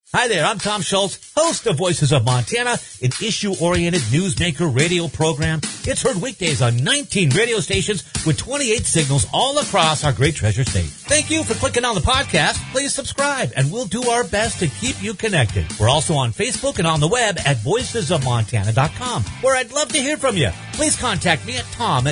Hi there, I'm Tom Schultz, host of Voices of Montana, an issue-oriented newsmaker radio program. It's heard weekdays on 19 radio stations with 28 signals all across our great treasure state. Thank you for clicking on the podcast. Please subscribe, and we'll do our best to keep you connected. We're also on Facebook and on the web at voicesofmontana.com, where I'd love to hear from you. Please contact me at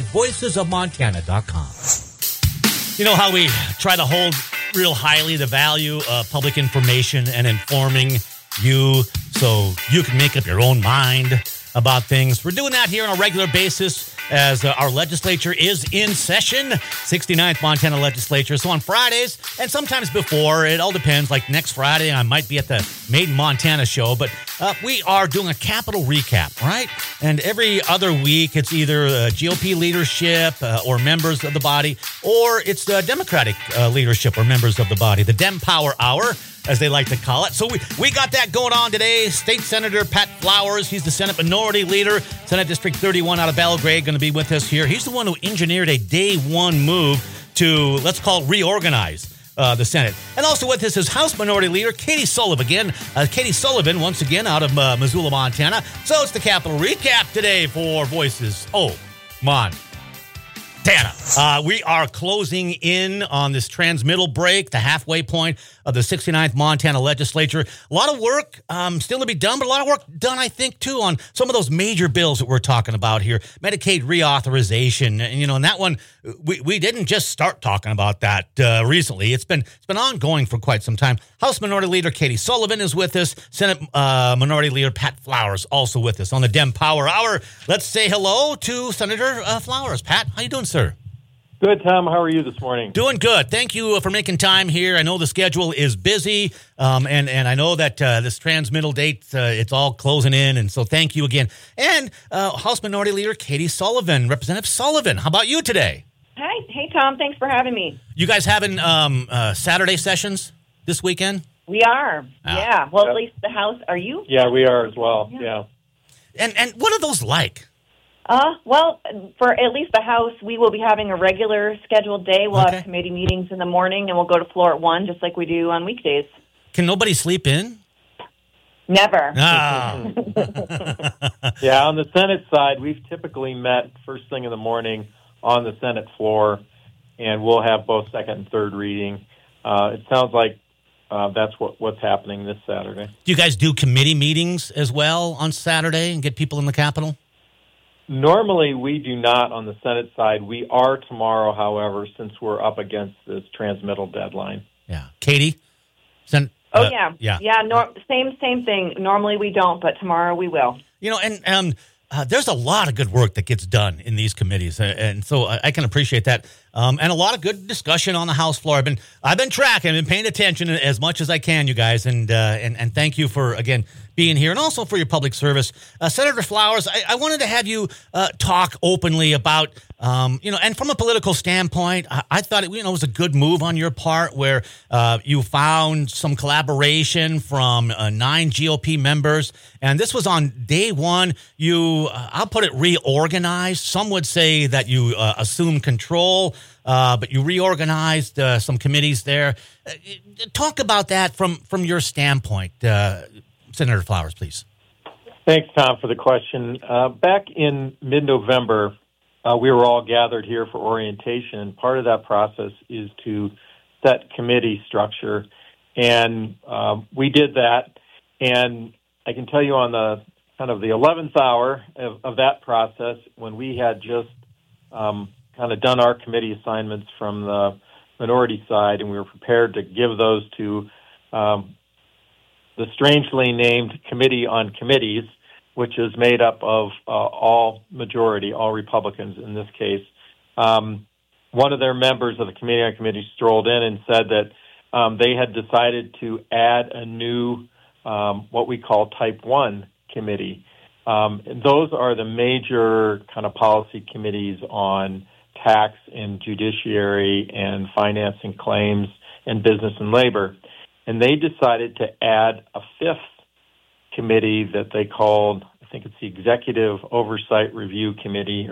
tom@voicesofmontana.com. You know how we try to hold real highly the value of public information and informing you so you can make up your own mind about things. We're doing that here on a regular basis as our legislature is in session, 69th Montana legislature. So on Fridays, and sometimes before, it all depends. Like next Friday, I might be at the Made in Montana show, but we are doing a Capitol recap, right? And every other week, it's either GOP leadership or members of the body, or it's the Democratic leadership or members of the body, the Dem Power Hour, as they like to call it. So we got that going on today. State Senator Pat Flowers, he's the Senate Minority Leader, Senate District 31 out of Belgrade, going to be with us here. He's the one who engineered a day one move to, let's call it, reorganize the Senate. And also with us is House Minority Leader Katie Sullivan again. Katie Sullivan, once again, out of Missoula, Montana. So it's the Capitol recap today for Voices of Montana. We are closing in on this transmittal break, the halfway point of the 69th Montana legislature. A lot of work still to be done, but a lot of work done, I think, too, on some of those major bills that we're talking about here. Medicaid reauthorization, and that one, we didn't just start talking about that recently. It's been ongoing for quite some time. House Minority Leader Katie Sullivan is with us. Senate Minority Leader Pat Flowers also with us on the Dem Power Hour. Let's say hello to Senator Flowers. Pat, how you doing, sir? Good, Tom. How are you this morning? Doing good. Thank you for making time here. I know the schedule is busy, and I know that this transmittal date, it's all closing in, and so thank you again. And House Minority Leader Katie Sullivan, Representative Sullivan, how about you today? Hi. Hey, Tom. Thanks for having me. You guys having Saturday sessions this weekend? We are. Yeah. Well, at least the House. Are you? Yeah, we are as well. Yeah. And what are those like? Well, for at least the House, we will be having a regular scheduled day. We'll have committee meetings in the morning, and we'll go to floor at 1, just like we do on weekdays. Can nobody sleep in? Never. Yeah, on the Senate side, we've typically met first thing in the morning on the Senate floor, and we'll have both second and third reading. It sounds like that's what's happening this Saturday. Do you guys do committee meetings as well on Saturday and get people in the Capitol? Normally, we do not on the Senate side. We are tomorrow, however, since we're up against this transmittal deadline. Yeah. Katie? Yeah. Same thing. Normally we don't, but tomorrow we will. And there's a lot of good work that gets done in these committees, and so I can appreciate that. And a lot of good discussion on the House floor. I've been tracking and paying attention as much as I can, you guys, and thank you for again being here and also for your public service, Senator Flowers. I wanted to have you talk openly about and from a political standpoint, I thought it was a good move on your part where you found some collaboration from 9 GOP members, and this was on day one. You, I'll put it, reorganized. Some would say that you assumed control. But you reorganized some committees there. Talk about that from your standpoint, Senator Flowers, please. Thanks, Tom, for the question. Back in mid-November, we were all gathered here for orientation. Part of that process is to set committee structure, and we did that. And I can tell you on the kind of the 11th hour of that process, when we had just kind of done our committee assignments from the minority side, and we were prepared to give those to the strangely named Committee on Committees, which is made up of all Republicans in this case. One of their members of the Committee on Committees strolled in and said that they had decided to add a new, what we call Type 1 committee. And those are the major kind of policy committees on tax and judiciary and financing claims and business and labor. And they decided to add a 5th committee that they called, I think it's the Executive Oversight Review Committee,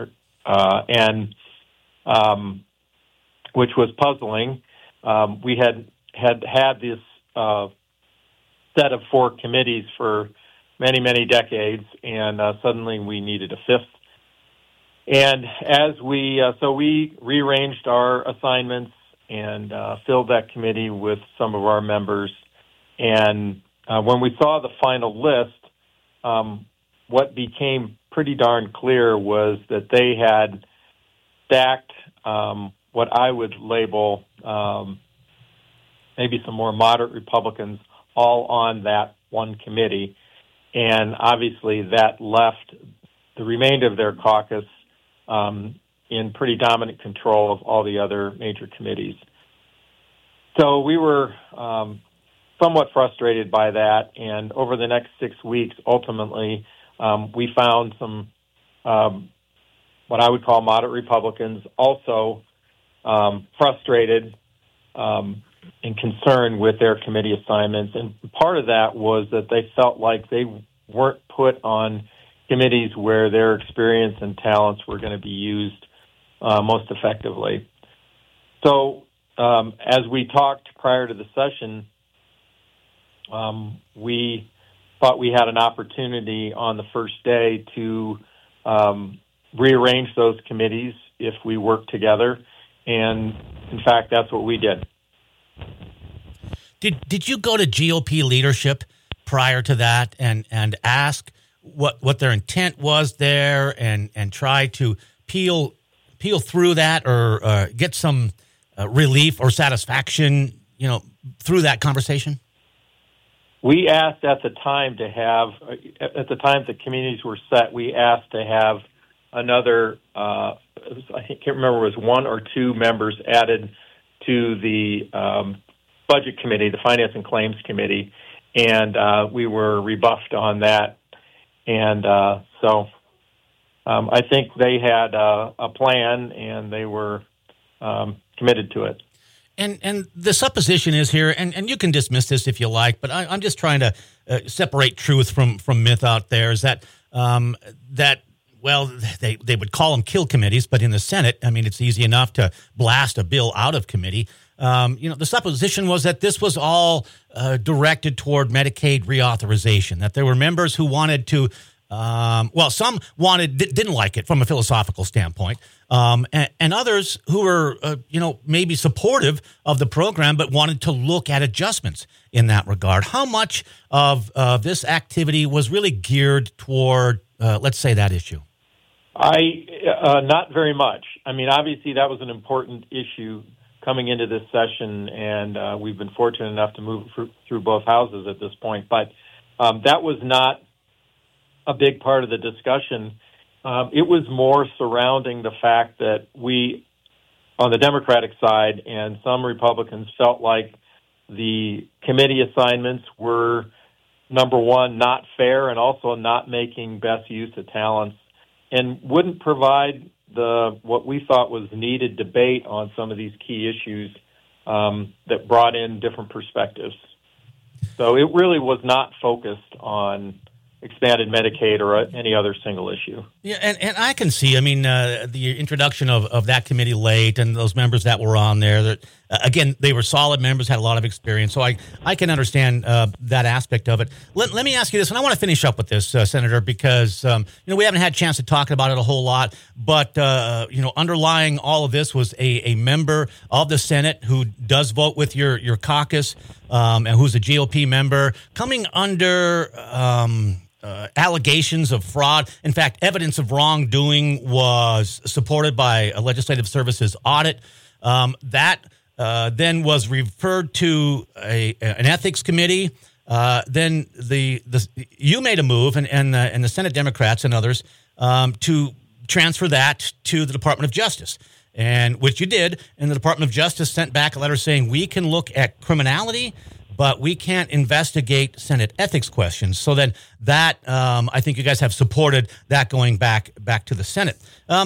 which was puzzling. We had this set of 4 committees for many, many decades, and suddenly we needed a 5th. And as we rearranged our assignments and filled that committee with some of our members. And when we saw the final list, what became pretty darn clear was that they had stacked what I would label maybe some more moderate Republicans all on that one committee. And obviously that left the remainder of their caucus in pretty dominant control of all the other major committees. So we were somewhat frustrated by that, and over the next 6 weeks, ultimately, we found some what I would call moderate Republicans also frustrated and concerned with their committee assignments. And part of that was that they felt like they weren't put on committees where their experience and talents were going to be used most effectively. So as we talked prior to the session, we thought we had an opportunity on the first day to rearrange those committees if we worked together. And in fact, that's what we did. Did you go to GOP leadership prior to that and ask what their intent was there and try to peel through that or get some relief or satisfaction, through that conversation? We asked at the time the communities were set, we asked to have another, I can't remember, it was 1 or 2 members added to the Budget Committee, the Finance and Claims Committee, and we were rebuffed on that. And so I think they had a plan, and they were committed to it. And the supposition is here, and you can dismiss this if you like, but I'm just trying to separate truth from myth out there, is that they would call them kill committees, but in the Senate, I mean, it's easy enough to blast a bill out of committee. The supposition was that this was all directed toward Medicaid reauthorization, that there were members who wanted to, some didn't like it from a philosophical standpoint, and others who were, maybe supportive of the program but wanted to look at adjustments in that regard. How much of this activity was really geared toward, let's say, that issue? Not very much. I mean, obviously that was an important issue coming into this session, and we've been fortunate enough to move through both houses at this point. But that was not a big part of the discussion. It was more surrounding the fact that we, on the Democratic side, and some Republicans felt like the committee assignments were, number one, not fair, and also not making best use of talents, and wouldn't provide what we thought was needed debate on some of these key issues that brought in different perspectives. So it really was not focused on expanded Medicaid or any other single issue. Yeah, and I can see, the introduction of that committee late and those members that were on there, that again, they were solid members, had a lot of experience, so I can understand that aspect of it. Let me ask you this, and I want to finish up with this, Senator, because we haven't had a chance to talk about it a whole lot, but underlying all of this was a member of the Senate who does vote with your caucus, and who's a GOP member, coming under allegations of fraud. In fact, evidence of wrongdoing was supported by a legislative services audit. That then was referred to an ethics committee. Then you made a move, and the Senate Democrats and others, to transfer that to the Department of Justice, and which you did. And the Department of Justice sent back a letter saying, we can look at criminality, but we can't investigate Senate ethics questions. So then that, I think you guys have supported that going back to the Senate.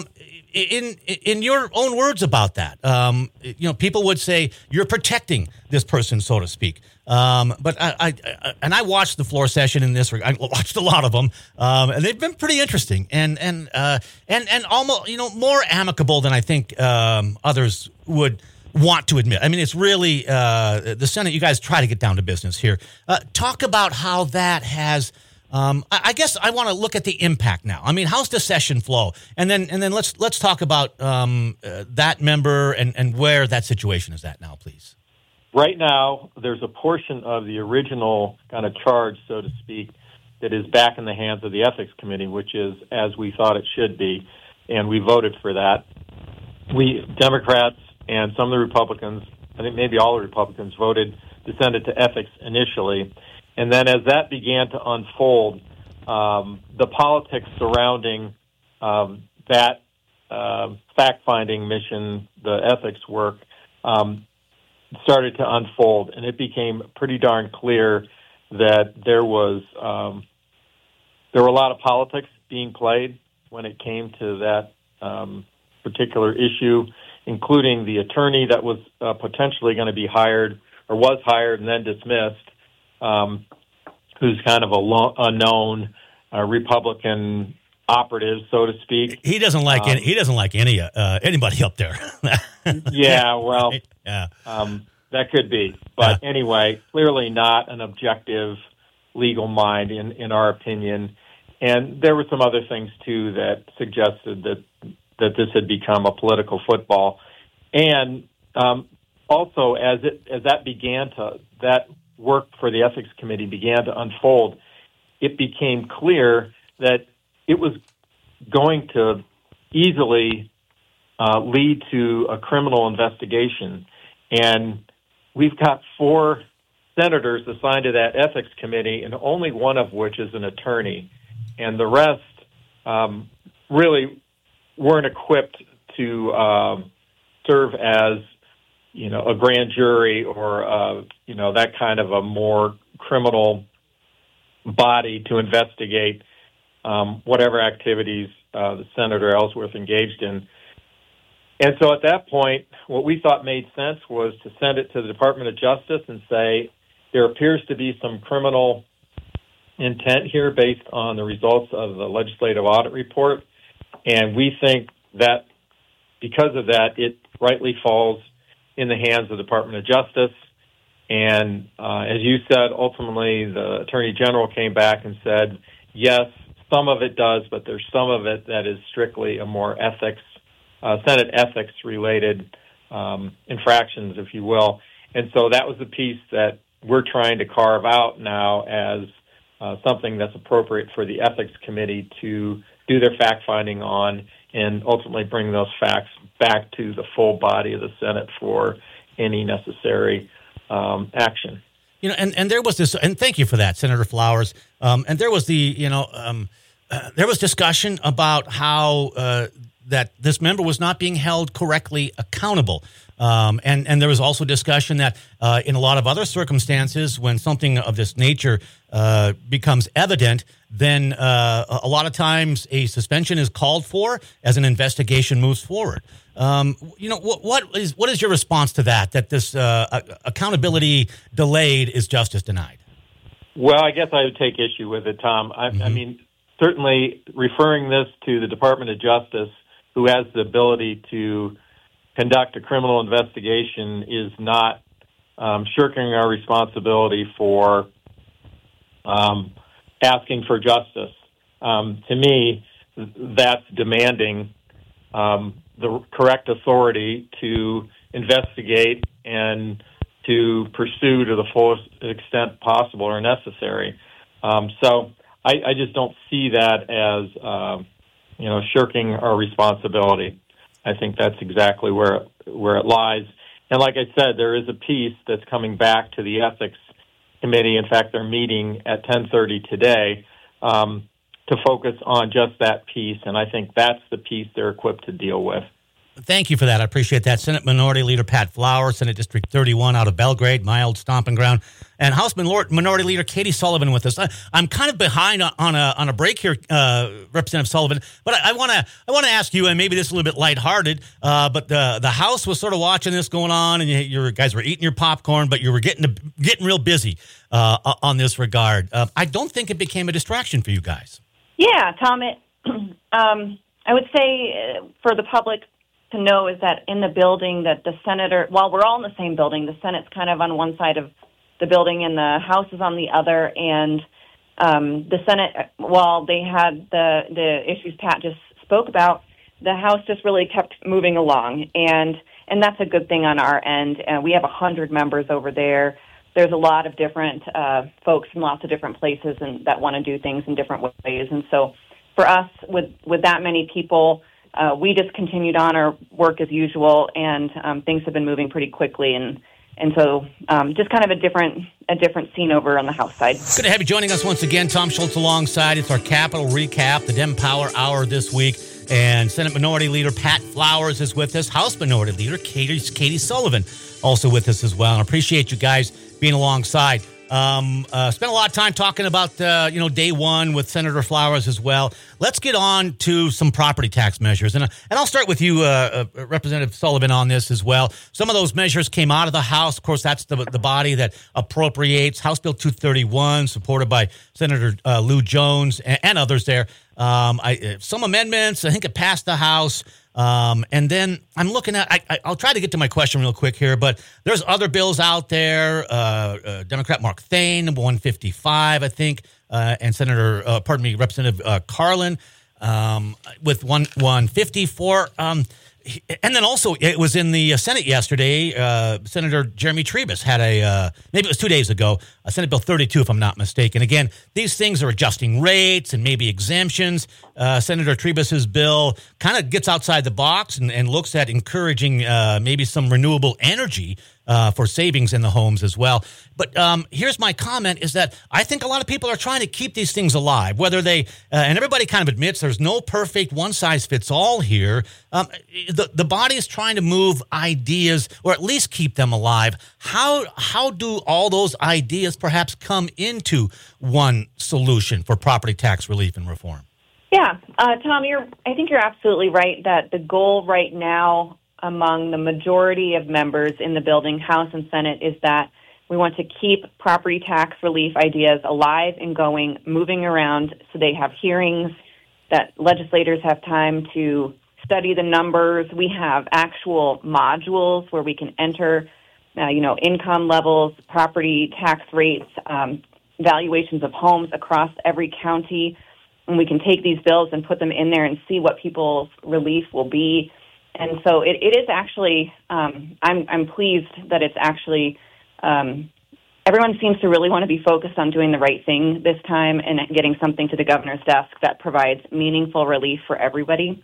In your own words about that, people would say you're protecting this person, so to speak. But I watched the floor session in this. I watched a lot of them, and they've been pretty interesting and almost more amicable than I think others would want to admit. I mean, it's really the Senate. You guys try to get down to business here. Talk about how that has. I guess I want to look at the impact now. I mean, how's the session flow, and then let's talk about that member and where that situation is at now, please. Right now, there's a portion of the original kind of charge, so to speak, that is back in the hands of the Ethics Committee, which is as we thought it should be, and we voted for that. We, Democrats and some of the Republicans, I think maybe all the Republicans, voted to send it to Ethics initially. And then as that began to unfold, the politics surrounding that fact-finding mission, the ethics work, started to unfold, and it became pretty darn clear that there were a lot of politics being played when it came to that particular issue, including the attorney that was potentially going to be hired or was hired and then dismissed, who's kind of a known Republican operative, so to speak. He doesn't like anybody up there. Yeah, well, right? Yeah. That could be. But anyway, clearly not an objective legal mind in our opinion. And there were some other things, too, that suggested that this had become a political football. And also, as that work for the Ethics Committee began to unfold, it became clear that it was going to easily lead to a criminal investigation. And we've got 4 senators assigned to that Ethics Committee, and only one of which is an attorney. And the rest really weren't equipped to serve as, a grand jury or, that kind of a more criminal body to investigate whatever activities the Senator Ellsworth engaged in. And so at that point, what we thought made sense was to send it to the Department of Justice and say, there appears to be some criminal intent here based on the results of the legislative audit report. And we think that because of that, it rightly falls in the hands of the Department of Justice. And as you said, ultimately, the Attorney General came back and said, yes, some of it does, but there's some of it that is strictly a more Senate ethics-related infractions, if you will. And so that was the piece that we're trying to carve out now as something that's appropriate for the Ethics Committee to do their fact-finding on and ultimately bring those facts back to the full body of the Senate for any necessary action. And there was this, and thank you for that, Senator Flowers. And there was there was discussion about how that this member was not being held correctly accountable. And there was also discussion that in a lot of other circumstances, when something of this nature becomes evident, then a lot of times a suspension is called for as an investigation moves forward. What is your response to that this accountability delayed is justice denied? Well, I guess I would take issue with it, Tom. I mean, certainly referring this to the Department of Justice, who has the ability to conduct a criminal investigation, is not shirking our responsibility for asking for justice. To me, that's demanding the correct authority to investigate and to pursue to the fullest extent possible or necessary. So I just don't see that as shirking our responsibility. I think that's exactly where it lies. And like I said, there is a piece that's coming back to the Ethics Committee. In fact, they're meeting at 10:30 today to focus on just that piece, and I think that's the piece they're equipped to deal with. Thank you for that. I appreciate that. Senate Minority Leader Pat Flowers, Senate District 31 out of Belgrade, my old stomping ground, and House Minority Leader Katie Sullivan with us. I'm kind of behind on a break here, Representative Sullivan, but I want to ask you, and maybe this is a little bit lighthearted, but the House was sort of watching this going on, and you guys were eating your popcorn, but you were getting real busy on this regard. I don't think it became a distraction for you guys. Yeah, Tom, I would say for the public to know is that in the building that the senator, while we're all in the same building, the Senate's kind of on one side of the building and the House is on the other. And the Senate, while they had the issues Pat just spoke about, the House just really kept moving along. And that's a good thing on our end. We have 100 members over there. There's a lot of different folks from lots of different places and that want to do things in different ways. And so for us, with that many people, we just continued on our work as usual, and things have been moving pretty quickly. And so just kind of a different scene over on the House side. Good to have you joining us once again. Tom Schultz alongside. It's our Capitol Recap, the Dem Power Hour this week. And Senate Minority Leader Pat Flowers is with us. House Minority Leader Katie Sullivan also with us as well. And I appreciate you guys being alongside. Spent a lot of time talking about, day one with Senator Flowers as well. Let's get on to some property tax measures. And I'll start with you, Representative Sullivan, on this as well. Some of those measures came out of the House. Of course, that's the body that appropriates. House Bill 231, supported by Senator Lou Jones and others there. Some amendments, I think it passed the House. And then I'm looking at, I'll try to get to my question real quick here, but there's other bills out there. Democrat Mark Thane, number 155, I think, and Representative Carlin, with 154. And then also, it was in the Senate yesterday, Senator Jeremy Trebus had maybe it was 2 days ago, Senate Bill 32, if I'm not mistaken. Again, these things are adjusting rates and maybe exemptions. Senator Trebus's bill kind of gets outside the box and looks at encouraging maybe some renewable energy for savings in the homes as well. But here's my comment is that I think a lot of people are trying to keep these things alive, whether they, and everybody kind of admits there's no perfect one-size-fits-all here. The body is trying to move ideas or at least keep them alive. How do all those ideas perhaps come into one solution for property tax relief and reform? Yeah, Tom, I think you're absolutely right that the goal right now among the majority of members in the building, House and Senate, is that we want to keep property tax relief ideas alive and going, moving around so they have hearings, that legislators have time to study the numbers. We have actual modules where we can enter, income levels, property tax rates, valuations of homes across every county. And we can take these bills and put them in there and see what people's relief will be. And so it is actually, I'm pleased that it's actually, everyone seems to really want to be focused on doing the right thing this time and getting something to the governor's desk that provides meaningful relief for everybody.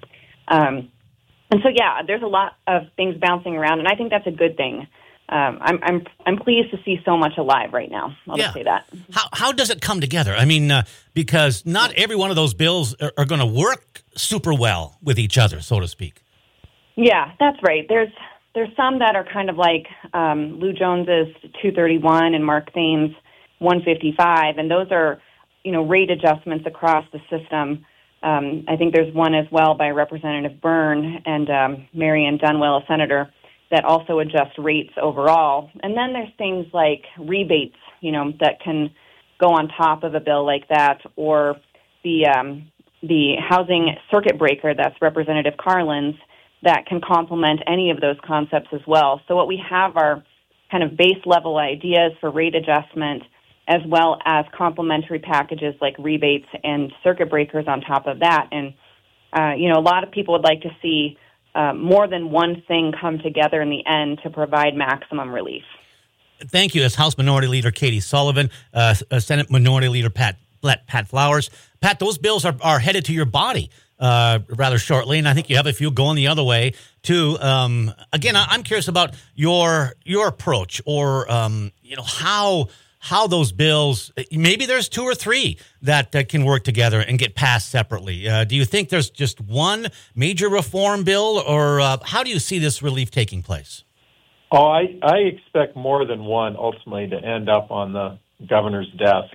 And so, yeah, there's a lot of things bouncing around, and I think that's a good thing. I'm pleased to see so much alive right now. I'll just say that. How does it come together? I mean, because not every one of those bills are going to work super well with each other, so to speak. Yeah, that's right. There's some that are kind of like Lou Jones's 231 and Mark Thane's 155, and those are, rate adjustments across the system. I think there's one as well by Representative Byrne and Marianne Dunwell, a senator, that also adjust rates overall. And then there's things like rebates, that can go on top of a bill like that, or the housing circuit breaker that's Representative Carlin's, that can complement any of those concepts as well. So what we have are kind of base level ideas for rate adjustment, as well as complementary packages like rebates and circuit breakers on top of that. And, a lot of people would like to see more than one thing come together in the end to provide maximum relief. Thank you. As House Minority Leader Katie Sullivan, Senate Minority Leader Pat Flowers. Pat, those bills are headed to your body rather shortly, and I think you have a few going the other way too. Again, I'm curious about your approach, or how those bills. Maybe there's two or three that can work together and get passed separately. Do you think there's just one major reform bill, or how do you see this relief taking place? Oh, I expect more than one ultimately to end up on the governor's desk.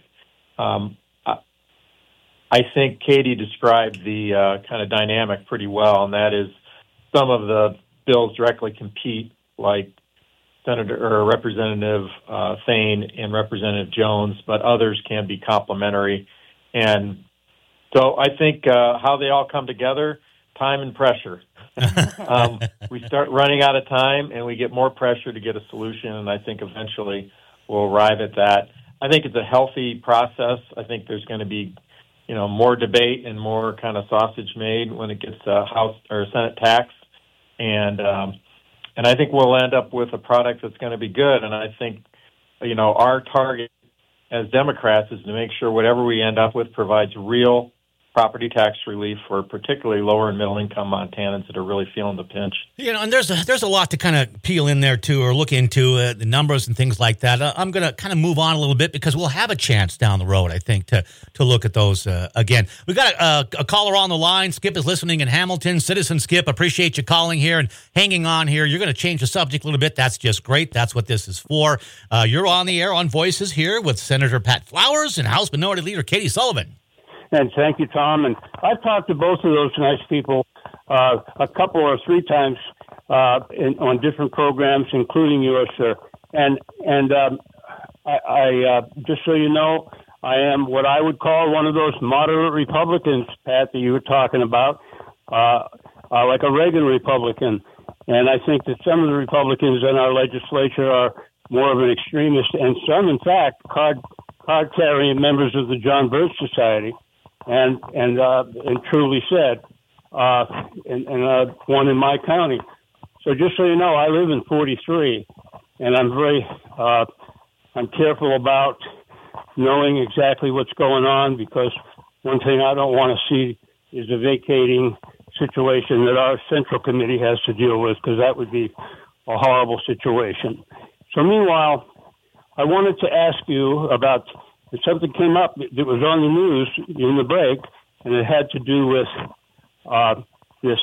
I think Katie described the kind of dynamic pretty well, and that is some of the bills directly compete, like Representative Thane and Representative Jones, but others can be complementary. And so I think how they all come together, time and pressure. we start running out of time, and we get more pressure to get a solution, and I think eventually we'll arrive at that. I think it's a healthy process. I think there's going to be, more debate and more kind of sausage made when it gets to House or Senate tax, and I think we'll end up with a product that's going to be good. And I think, our target as Democrats is to make sure whatever we end up with provides real property tax relief for particularly lower and middle income Montanans that are really feeling the pinch. And there's a lot to kind of peel in there too, or look into the numbers and things like that. I'm going to kind of move on a little bit because we'll have a chance down the road, I think, to look at those again. We've got a caller on the line. Skip is listening in Hamilton. Citizen Skip, appreciate you calling here and hanging on here. You're going to change the subject a little bit. That's just great. That's what this is for. You're on the air on Voices here with Senator Pat Flowers and House Minority Leader Katie Sullivan. And thank you, Tom. And I've talked to both of those nice people a couple or three times on different programs, including yours, sir. And I just so you know, I am what I would call one of those moderate Republicans, Pat, that you were talking about, like a Reagan Republican. And I think that some of the Republicans in our legislature are more of an extremist, and some, in fact, card-carrying members of the John Birch Society. And truly said, and one in my county. So just so you know, I live in 43, and I'm careful about knowing exactly what's going on, because one thing I don't want to see is a vacating situation that our Central Committee has to deal with, because that would be a horrible situation. So meanwhile, I wanted to ask you about something came up that was on the news in the break, and it had to do with this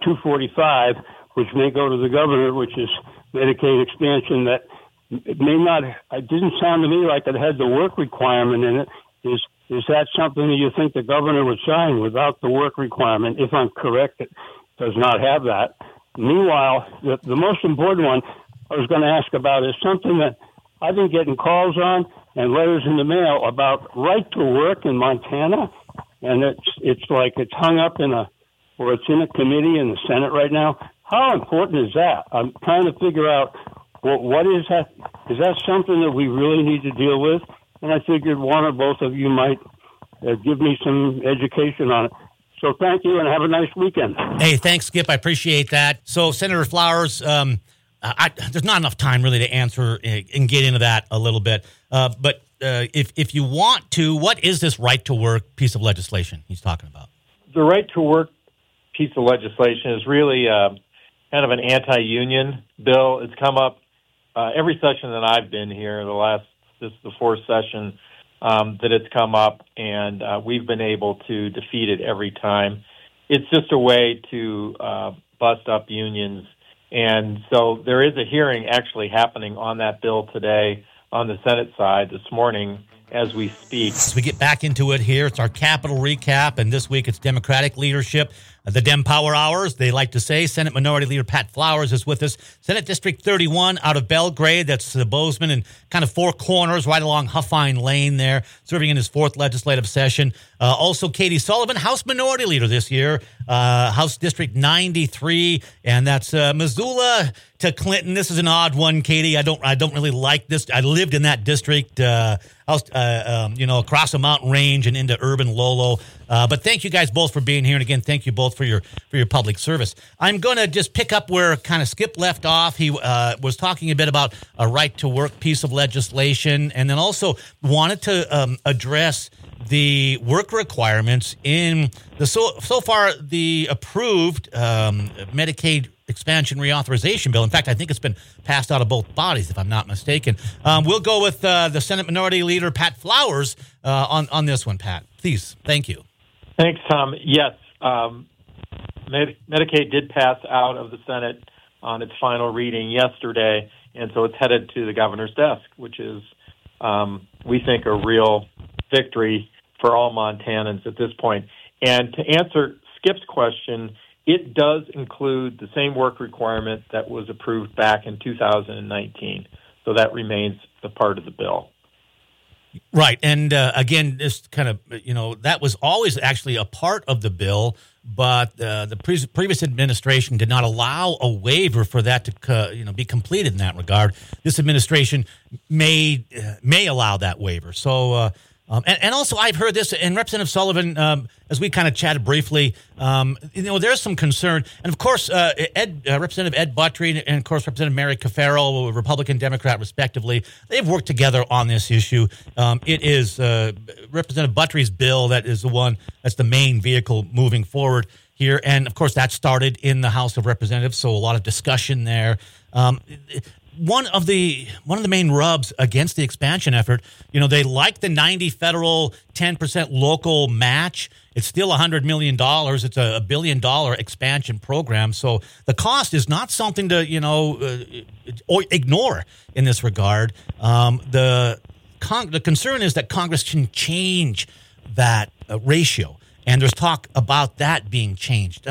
245, which may go to the governor, which is Medicaid expansion. That it may not. It didn't sound to me like it had the work requirement in it. Is that something that you think the governor would sign without the work requirement? If I'm correct, it does not have that. Meanwhile, the most important one I was going to ask about is something that I've been getting calls on and letters in the mail about right to work in Montana, and it's like it's hung up it's in a committee in the Senate right now. How important is that? I'm trying to figure out what is that? Is that something that we really need to deal with? And I figured one or both of you might give me some education on it. So thank you, and have a nice weekend. Hey, thanks, Skip. I appreciate that. So, Senator Flowers, there's not enough time really to answer and get into that a little bit. But if you want to, what is this right to work piece of legislation he's talking about? The right to work piece of legislation is really kind of an anti-union bill. It's come up every session that I've been here. This is the fourth session that it's come up, and we've been able to defeat it every time. It's just a way to bust up unions. And so there is a hearing actually happening on that bill today on the Senate side this morning as we speak. As we get back into it here, it's our Capitol recap, and this week it's Democratic leadership. The Dem Power Hours, they like to say. Senate Minority Leader Pat Flowers is with us. Senate District 31 out of Belgrade. That's the Bozeman and kind of Four Corners right along Huffine Lane there, serving in his fourth legislative session. Also, Katie Sullivan, House Minority Leader this year, House District 93, and that's Missoula to Clinton. This is an odd one, Katie. I don't really like this. I lived in that district, across the mountain range and into urban Lolo. But thank you guys both for being here, and again, thank you both for your public service. I'm going to just pick up where kind of Skip left off. He was talking a bit about a right to work piece of legislation, and then also wanted to address the work requirements in the so far the approved Medicaid expansion reauthorization bill. In fact, I think it's been passed out of both bodies, if I'm not mistaken. We'll go with the Senate Minority Leader Pat Flowers on this one. Pat, please. Thank you. Thanks, Tom. Yes, Medicaid did pass out of the Senate on its final reading yesterday, and so it's headed to the governor's desk, which is, we think, a real victory for all Montanans at this point. And to answer Skip's question, it does include the same work requirement that was approved back in 2019. So that remains a part of the bill. Right. And again, this kind of, that was always actually a part of the bill but the previous administration did not allow a waiver for that to be completed in that regard. This administration may allow that waiver. So. And also, I've heard this, and Representative Sullivan, as we kind of chatted briefly, there's some concern. And, of course, Representative Ed Buttrey and, of course, Representative Mary Cafaro, Republican, Democrat, respectively, they've worked together on this issue. It is Representative Buttrey's bill that is the one that's the main vehicle moving forward here. And, of course, that started in the House of Representatives, so a lot of discussion there. One of the main rubs against the expansion effort, they like the 90 federal, 10% local match. It's still $100 million. It's a $1 billion expansion program. So the cost is not something to, ignore in this regard. The concern is that Congress can change that ratio. And there's talk about that being changed.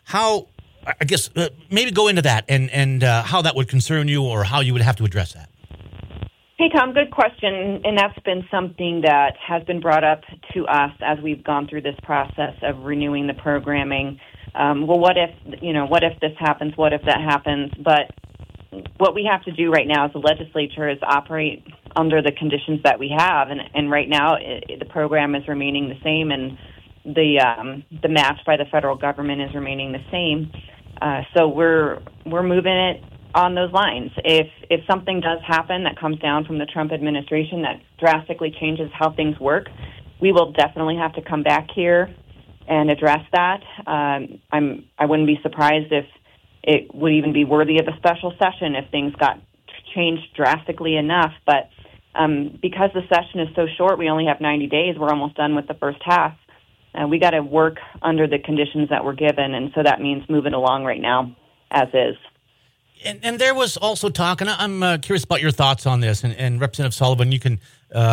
I guess maybe go into that and how that would concern you or how you would have to address that. Hey, Tom, good question. And that's been something that has been brought up to us as we've gone through this process of renewing the programming. What if this happens? What if that happens? But what we have to do right now as a legislature is operate under the conditions that we have. And right now, the program is remaining the same, and the match by the federal government is remaining the same. So we're moving it on those lines. If something does happen that comes down from the Trump administration that drastically changes how things work, we will definitely have to come back here and address that. I wouldn't be surprised if it would even be worthy of a special session if things got changed drastically enough. But because the session is so short, we only have 90 days. We're almost done with the first half. We got to work under the conditions that we're given, and so that means moving along right now as is. And there was also talk, and I'm curious about your thoughts on this, and Representative Sullivan, you can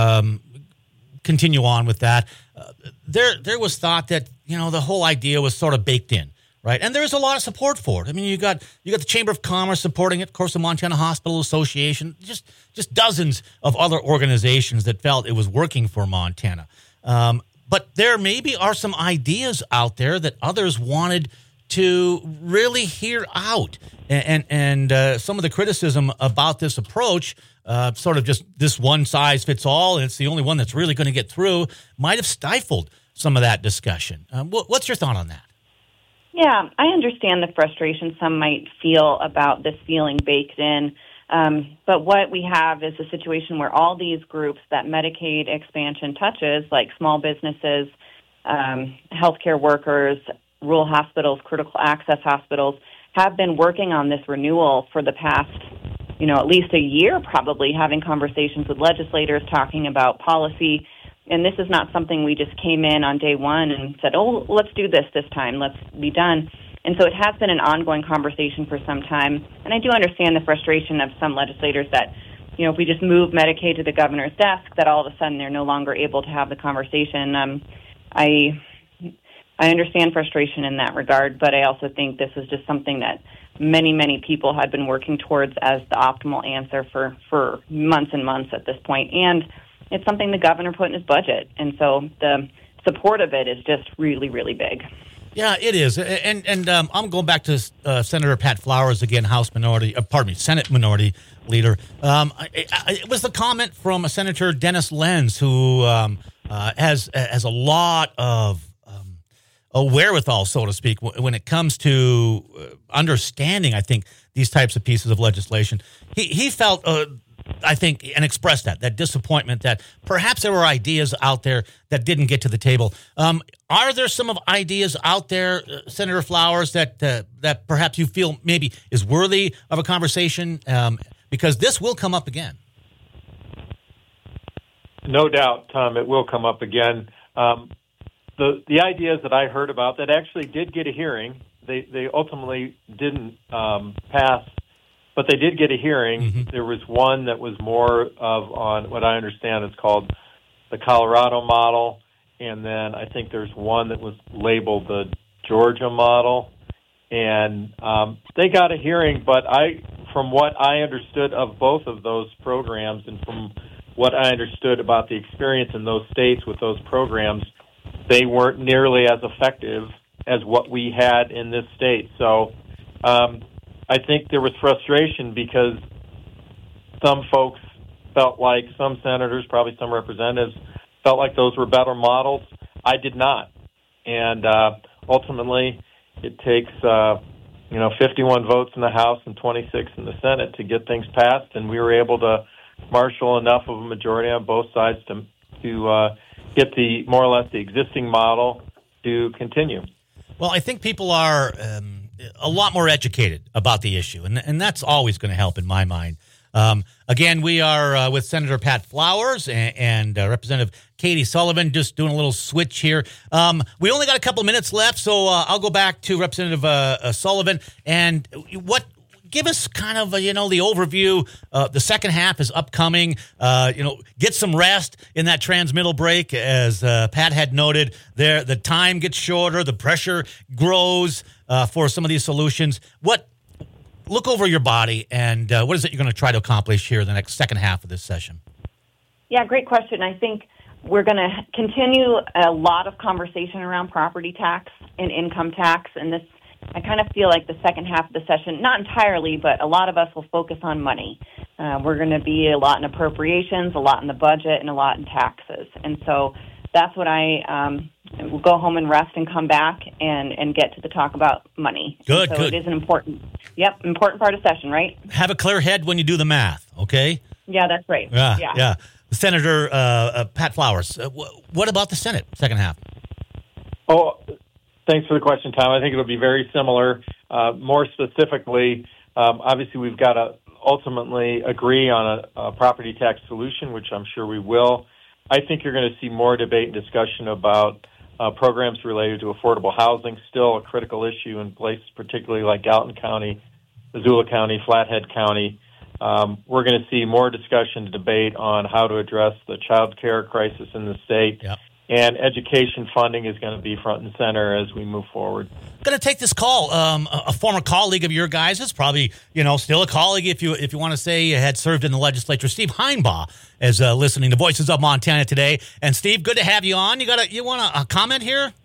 continue on with that. There was thought that, the whole idea was sort of baked in, right? And there's a lot of support for it. I mean, you got the Chamber of Commerce supporting it, of course, the Montana Hospital Association, just dozens of other organizations that felt it was working for Montana. But there maybe are some ideas out there that others wanted to really hear out. And some of the criticism about this approach, sort of just this one size fits all, and it's the only one that's really going to get through, might have stifled some of that discussion. What's your thought on that? Yeah, I understand the frustration some might feel about this feeling baked in. But what we have is a situation where all these groups that Medicaid expansion touches, like small businesses, healthcare workers, rural hospitals, critical access hospitals, have been working on this renewal for the past, at least a year probably, having conversations with legislators, talking about policy. And this is not something we just came in on day one and said, oh, let's do this time, let's be done. And so it has been an ongoing conversation for some time. And I do understand the frustration of some legislators that, if we just move Medicaid to the governor's desk, that all of a sudden they're no longer able to have the conversation. I understand frustration in that regard, but I also think this is just something that many, many people had been working towards as the optimal answer for months and months at this point. And it's something the governor put in his budget. And so the support of it is just really, really big. Yeah, it is. And I'm going back to Senator Pat Flowers again, Senate Minority Leader. It was the comment from Senator Dennis Lenz, who has a lot of a wherewithal, so to speak, when it comes to understanding, I think, these types of pieces of legislation. He felt, I think, and expressed that disappointment that perhaps there were ideas out there that didn't get to the table. Are there some of ideas out there, Senator Flowers, that perhaps you feel maybe is worthy of a conversation? Because this will come up again. No doubt, Tom, it will come up again. The ideas that I heard about that actually did get a hearing, they ultimately didn't pass, but they did get a hearing. Mm-hmm. There was one that was more on what I understand is called the Colorado model, and then I think there's one that was labeled the Georgia model, and they got a hearing, but from what I understood of both of those programs and from what I understood about the experience in those states with those programs, they weren't nearly as effective as what we had in this state. So I think there was frustration because some folks felt like, some senators, probably some representatives, felt like those were better models. I did not. And ultimately, it takes 51 votes in the House and 26 in the Senate to get things passed, and we were able to marshal enough of a majority on both sides to get the more or less the existing model to continue. Well, I think people are a lot more educated about the issue, and that's always going to help in my mind. Again, we are with Senator Pat Flowers and Representative Katie Sullivan, just doing a little switch here. We only got a couple of minutes left, so I'll go back to Representative Sullivan. And give us kind of, the overview. The second half is upcoming. Get some rest in that transmittal break. As Pat had noted, the time gets shorter, the pressure grows for some of these solutions. Look over your body, and what is it you're going to try to accomplish here in the next second half of this session? Yeah, great question. I think we're going to continue a lot of conversation around property tax and income tax, and this, I kind of feel like the second half of the session, not entirely, but a lot of us will focus on money. We're going to be a lot in appropriations, a lot in the budget, and a lot in taxes. And so that's what I will go home and rest and come back and get to the talk about money. Good. It is an important part of session, right? Have a clear head when you do the math, okay? Yeah, that's right. Yeah. Senator Pat Flowers, what about the Senate second half? Oh, thanks for the question, Tom. I think it'll be very similar. More specifically, obviously we've got to ultimately agree on a property tax solution, which I'm sure we will. I think you're going to see more debate and discussion about programs related to affordable housing, still a critical issue in places particularly like Gallatin County, Missoula County, Flathead County. We're going to see more discussion and debate on how to address the child care crisis in the state. Yep. And education funding is going to be front and center as we move forward. Going to take this call. A former colleague of your guys is probably, still a colleague if you want to say, had served in the legislature. Steve Heinbaugh is listening to Voices of Montana today. And Steve, good to have you on. You want a comment here?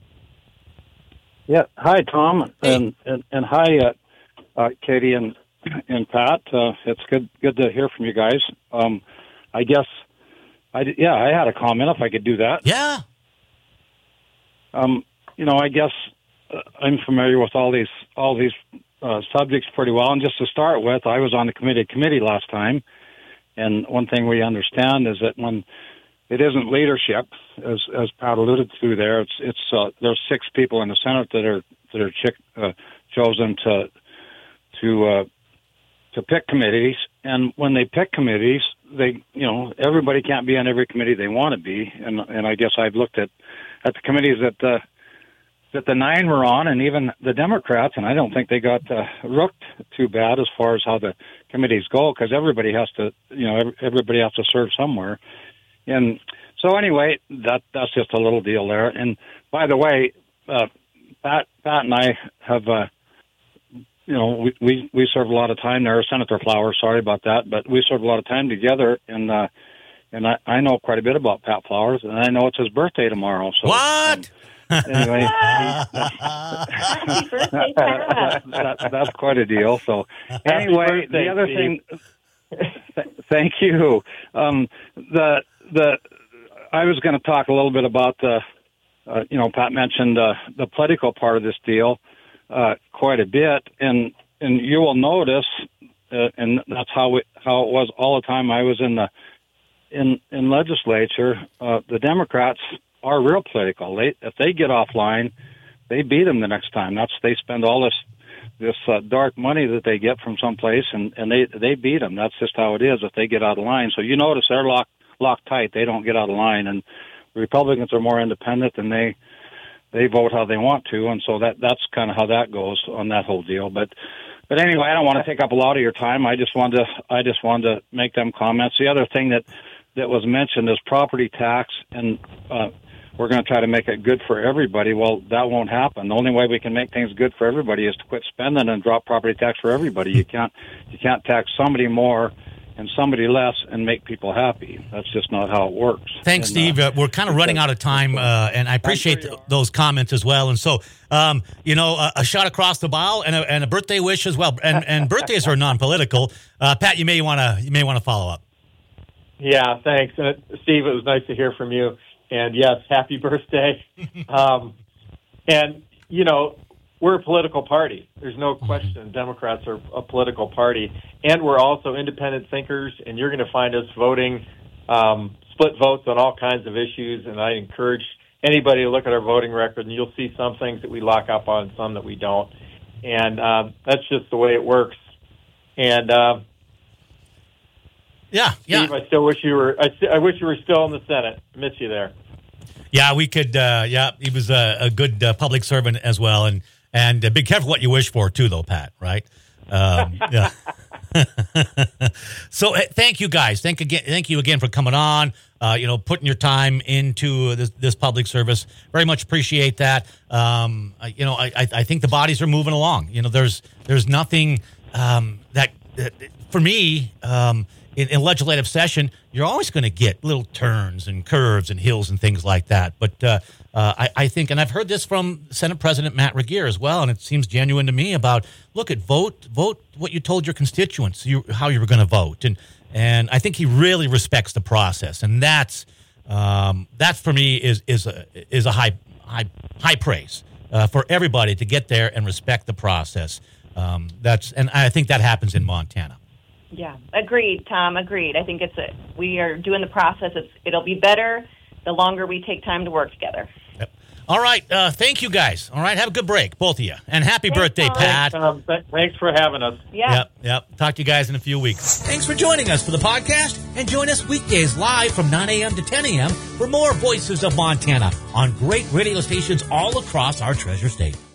Yeah. Hi, Tom, hey. and hi, Katie and Pat. It's good to hear from you guys. I guess I had a comment if I could do that. Yeah. I guess I'm familiar with all these subjects pretty well. And just to start with, I was on the committee last time, and one thing we understand is that when it isn't leadership, as Pat alluded to there, there's 6 people in the Senate that are chosen to pick committees, and when they pick committees, everybody can't be on every committee they want to be, and I guess I've looked at the committees that the 9 were on, and even the Democrats, and I don't think they got rooked too bad as far as how the committees go, because everybody has to serve somewhere, and so anyway, that's just a little deal there. And by the way, Pat and I have. We serve a lot of time there. Senator Flowers, sorry about that, but we serve a lot of time together, and I know quite a bit about Pat Flowers, and I know it's his birthday tomorrow. So what? Anyway, Happy birthday, Pat. that's quite a deal. So anyway, birthday, the other Steve. thing. Thank you. I was going to talk a little bit about Pat mentioned the political part of this deal. Quite a bit, and you will notice, and that's how it was all the time I was in legislature. The Democrats are real political. If they get offline, they beat them the next time. They spend all this dark money that they get from someplace, and they beat them. That's just how it is if they get out of line. So you notice they're locked tight. They don't get out of line, and Republicans are more independent, and they vote how they want to, and so that's kind of how that goes on that whole deal. But anyway, I don't want to take up a lot of your time. I just wanted to make them comments. The other thing that was mentioned is property tax, and we're going to try to make it good for everybody. Well, that won't happen. The only way we can make things good for everybody is to quit spending and drop property tax for everybody. You can't tax somebody more and somebody less and make people happy. That's just not how it works. Thanks, Steve. We're kind of running out of time, and I appreciate those comments as well. And so, a shot across the bow and a birthday wish as well. And birthdays are non-political. Pat, you may want to follow up. Yeah, thanks, Steve. It was nice to hear from you. And yes, happy birthday. And we're a political party. There's no question. Democrats are a political party. And we're also independent thinkers, and you're going to find us voting split votes on all kinds of issues. And I encourage anybody to look at our voting record, and you'll see some things that we lock up on, some that we don't. And that's just the way it works. And Steve, I still wish you were. I wish you were still in the Senate. I miss you there. Yeah, we could. He was a good public servant as well, and be careful what you wish for too, though, Pat. Right? Yeah. So thank you guys. Thank you again for coming on. Putting your time into this public service. Very much appreciate that. I think the bodies are moving along. There's nothing that for me. In legislative session, you're always going to get little turns and curves and hills and things like that. But I think, and I've heard this from Senate President Matt Regier as well, and it seems genuine to me about, vote what you told your constituents, how you were going to vote. And I think he really respects the process. And that for me is a high praise for everybody to get there and respect the process. And I think that happens in Montana. Yeah, agreed, Tom. Agreed. I think we are doing the process. It'll be better the longer we take time to work together. Yep. All right. Thank you, guys. All right. Have a good break, both of you, and happy birthday, Tom. Pat. Thanks for having us. Yeah. Yep. Talk to you guys in a few weeks. Thanks for joining us for the podcast, and join us weekdays live from 9 a.m. to 10 a.m. for more Voices of Montana on great radio stations all across our treasure state.